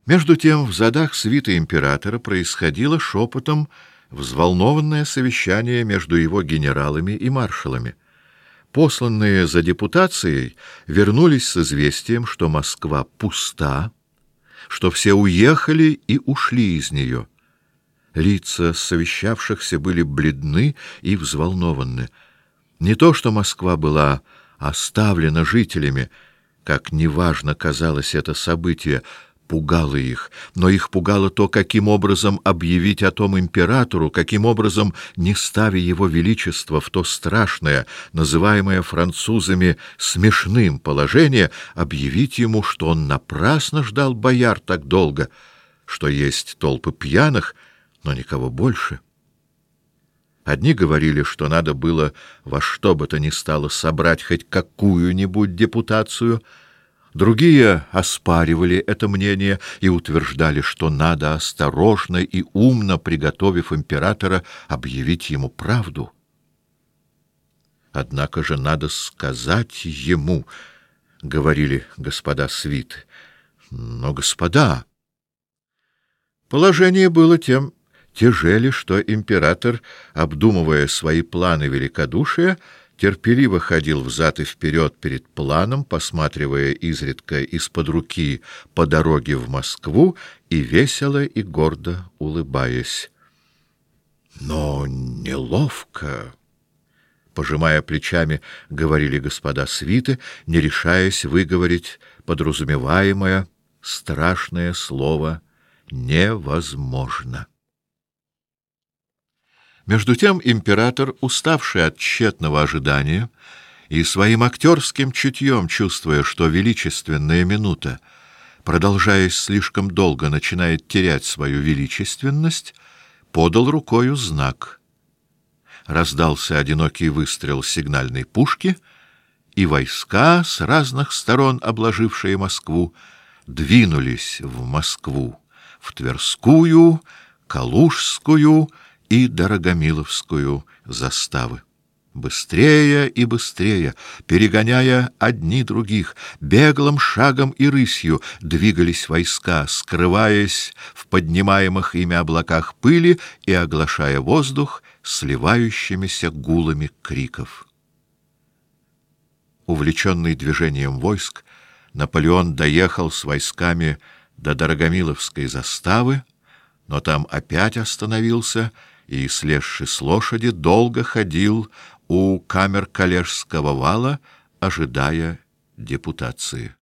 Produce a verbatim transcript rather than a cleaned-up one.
Между тем в задах свиты императора происходило шепотом взволнованное совещание между его генералами и маршалами. Посланные за депутацией вернулись с известием, что Москва пуста, что все уехали и ушли из нее. Лица совещавшихся были бледны и взволнованы. Не то, что Москва была оставлена жителями, как неважно казалось это событие, пугало их, но их пугало то, каким образом объявить о том императору, каким образом, не ставя его величество в то страшное, называемое французами смешным положение, объявить ему, что он напрасно ждал бояр так долго, что есть толпы пьяных, но никого больше. Одни говорили, что надо было во что бы то ни стало собрать хоть какую-нибудь депутацию. Другие оспаривали это мнение и утверждали, что надо осторожно и умно, приготовив императора, объявить ему правду. Однако же надо сказать ему, — говорили господа свиты. Но, господа, положение было тем тяжели, что император, обдумывая свои планы великодушия, терпеливо ходил взад и вперед перед планом, посматривая изредка из-под руки по дороге в Москву и весело и гордо улыбаясь. Но неловко, пожимая плечами, говорили господа свиты, не решаясь выговорить подразумеваемое страшное слово «невозможно». Между тем император, уставший от тщетного ожидания и своим актерским чутьем чувствуя, что величественная минута, продолжаясь слишком долго, начинает терять свою величественность, подал рукою знак. Раздался одинокий выстрел сигнальной пушки, и войска, с разных сторон обложившие Москву, двинулись в Москву, в Тверскую, Калужскую и Дорогомиловскую заставы. Быстрее и быстрее, перегоняя одни других, беглым шагом и рысью двигались войска, скрываясь в поднимаемых ими облаках пыли и оглашая воздух сливающимися гулами криков. Увлеченный движением войск, Наполеон доехал с войсками до Дорогомиловской заставы, но там опять остановился и, слезши с лошади, долго ходил у Камер-Калежского вала, ожидая депутации.